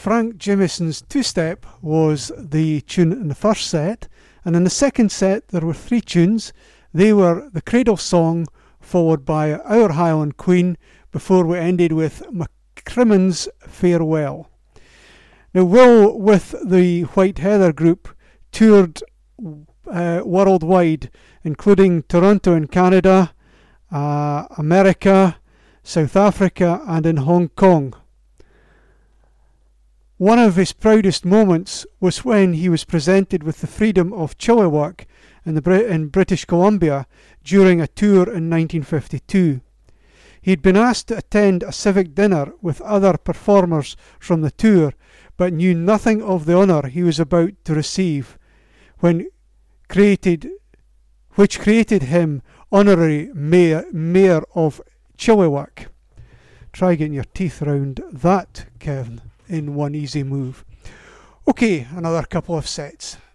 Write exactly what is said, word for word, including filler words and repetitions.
Frank Jimison's two-step was the tune in the first set, and in the second set there were three tunes. They were the Cradle Song, followed by Our Highland Queen, before we ended with McCrimmon's Farewell. Now, Will, with the White Heather group, toured uh, worldwide, including Toronto in Canada, uh, America, South Africa, and in Hong Kong. One of his proudest moments was when he was presented with the freedom of Chilliwack in, the Brit- in British Columbia during a tour in nineteen fifty-two. He had been asked to attend a civic dinner with other performers from the tour, but knew nothing of the honour he was about to receive, when created, which created him honorary mayor, mayor of Chilliwack. Try getting your teeth round that, Kevin, in one easy move. Okay, another couple of sets.